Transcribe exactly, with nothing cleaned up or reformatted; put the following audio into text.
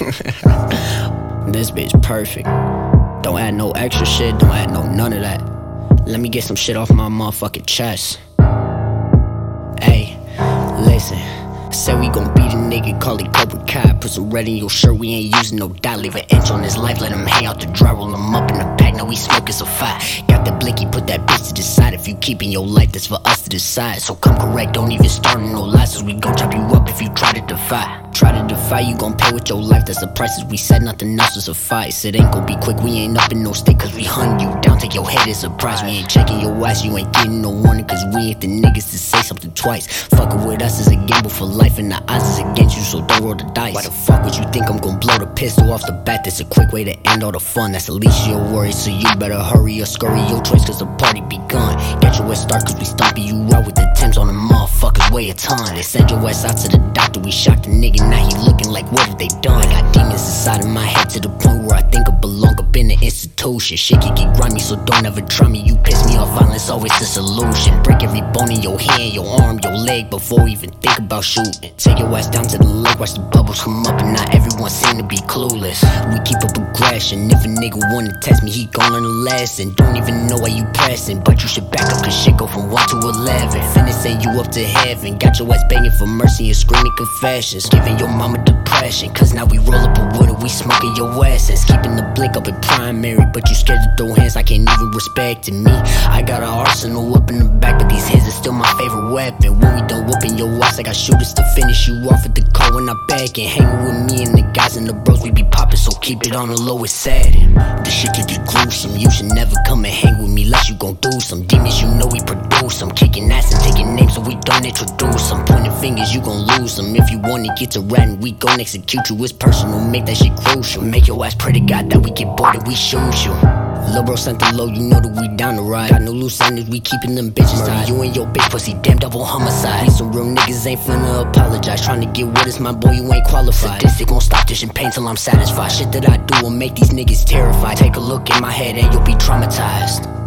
This bitch perfect. Don't add no extra shit, don't add no none of that. Let me get some shit off my motherfucking chest. Ayy, listen. Said we gon' beat a nigga, call it Cobra Kai. Put some red in your shirt, we ain't using no dye. Leave an inch on his life, let him hang out the dry. Roll him up in the back, now we smoking so fire. Got the blicky, put that bitch to the side. If you keepin' your life, that's for us to decide. So come correct, don't even start no lies, cause we gon' chop you up if you try to defy. Try to defy, you gon' pay with your life. That's the prices we set, nothing else will suffice. It ain't gon' be quick, we ain't up in no state, cause we hunt you down, take your head as a prize. We ain't checking your ass, you ain't getting no warning, cause we ain't the niggas to say something twice. Fuckin' with us is a gamble for life, and the odds is against you, so don't roll the dice. Why the fuck would you think I'm gon' blow the pistol off the bat? That's a quick way to end all the fun, that's the least of your worries. So you better hurry or scurry your choice, cause the party begun. Get your ass start, cause we stomping you out with the Timbs on the motherfuckers, weigh a ton. They send your ass out to the doctor, we shocked the nigga, now he looking like what have they done? I got demons inside of my head to the point where I think I belong up in the institution. Shit can get grimy, so don't ever try me. You piss me off, violence always the solution. Break every bone in your hand, your arm, your leg before we even think about shooting. Take your ass down to the lake, watch the bubbles come up, and not everyone seem to be clueless. We keep up aggression, if a nigga wanna test me, he gon' learn a lesson. Don't even know why you pressing, but you should back up, cause shit go from one to eleven. Finna send you up to heaven, got your ass begging for mercy and screaming confessions. Giving your mama depression, cause now we roll up a wood and we smoking your essence. Keeping the blick up in primary, but you scared to throw hands, I can't even respect it. Me, I got an arsenal up in the back, but these hands are still my favorite weapon. When we done whooping your ass, I got shooters to finish you off at the car when I back. And hanging with me and the guys and the bros, we be popping, so keep it on the lowest setting. This shit could get gruesome, you should never come and hang with me unless you gon' do some demons, you know we produce them. Kicking ass and taking names, so we don't introduce them. Pointing fingers, you gon' lose them. If you wanna get to ratting, we gon' execute you, it's personal, make that shit crucial. Make your ass pray to God that we get bored and we shoot you. Lil' bro sent the low, you know that we down to ride. Got no loose ends, we keepin' them bitches tied. You and your bitch pussy, damn double homicide. We some real niggas, ain't finna apologize. Tryna get what is my boy, you ain't qualified. Sadistic, won't stop dishing pain till I'm satisfied. Shit that I do will make these niggas terrified. Take a look in my head and you'll be traumatized.